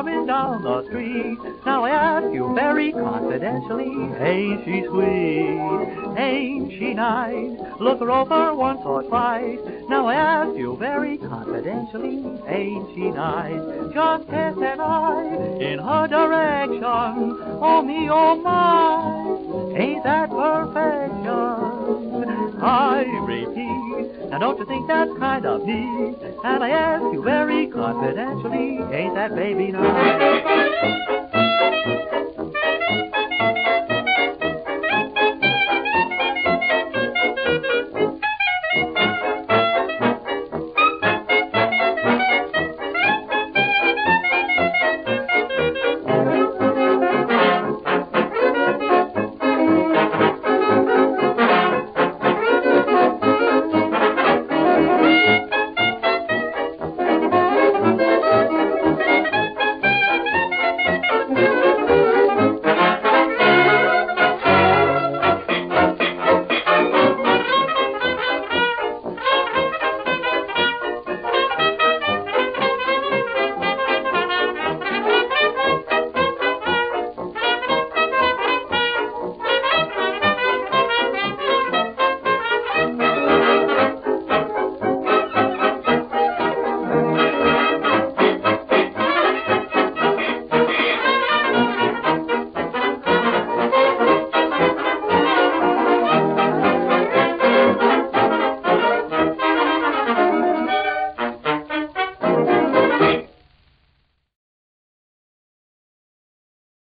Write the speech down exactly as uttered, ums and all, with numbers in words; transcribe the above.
coming down the street. Now I ask you very confidentially, ain't she sweet? Ain't she nice? Look her over once or twice. Now I ask you very confidentially, ain't she nice? Just cast an eye in her direction. Oh me, oh my, ain't that perfection? I repeat, now don't you think that's kind of neat? And I ask you very confidentially, ain't that baby nice?